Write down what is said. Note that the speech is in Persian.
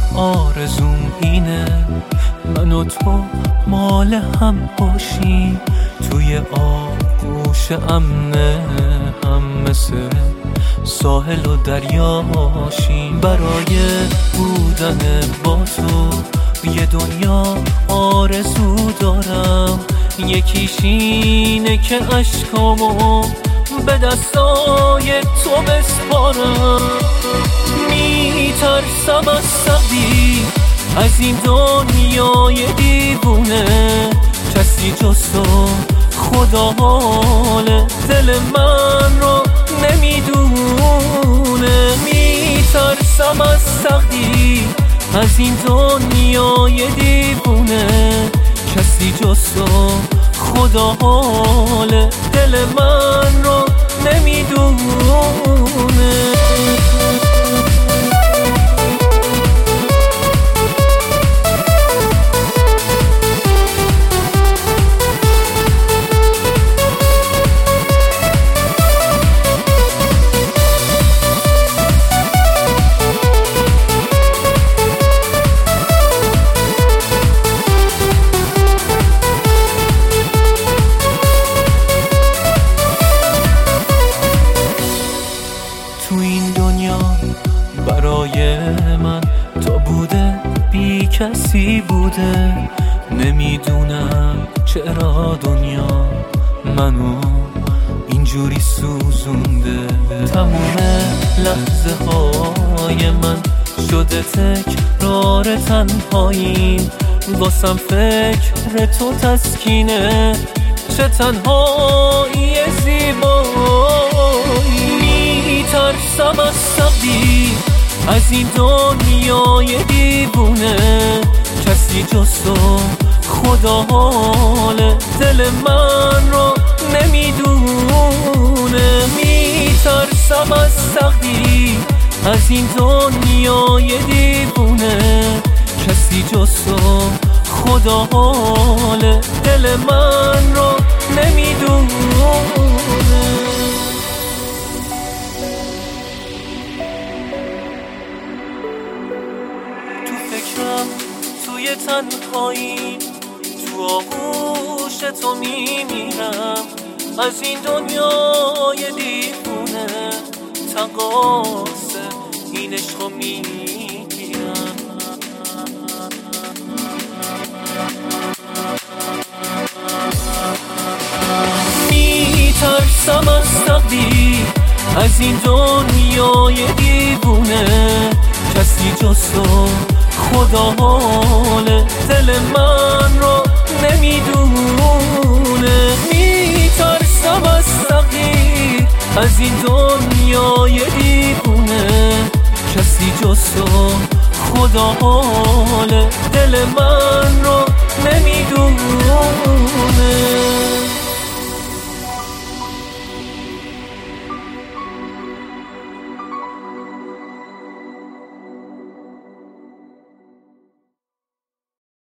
آرزوم اینه من و تو مال هم باشیم، توی آغوش امنه هم مثل ساحل و دریاشیم. برای بودن با تو یه دنیا آرزو دارم، یکیش اینه که اشکامو به دستای تو بسپارم. میترسم از سقی از این دنیای دیوونه، کسی جز تو خدا حال دل من رو نمیدونه. میترسم از سقی از این دنیای دیوونه، کسی جز تو خدا حال دل من رو نمیدونه. تو این دنیا برای من تو بوده، بی کسی بوده. نمیدونم چرا دنیا منو اینجوری سوزونده. تموم لحظه های من شده تکرار تنهاییم، واسم فکر تو تسکینه، چه تنهایی زیبایی. میترسم از سقی از این دنیای دیوونه، کسی جز تو خدا حال دل من رو نمیدونه. میترسم از سقی از این دنیای دیوونه، کسی جز تو خدا حال دل من رو نمیدونه. توی تنهایی تو آغوش تو میمیرم، از این دنیای دیوونه تقاص این عشقو میگیرم. میترسم از سقی از این دنیای دیوونه، کسی جز تو خدا حال دل من رو نمیدونه. میترسم از سقی از این دنیای دیوونه، کسی جز تو خدا حال دل من رو نمیدونه.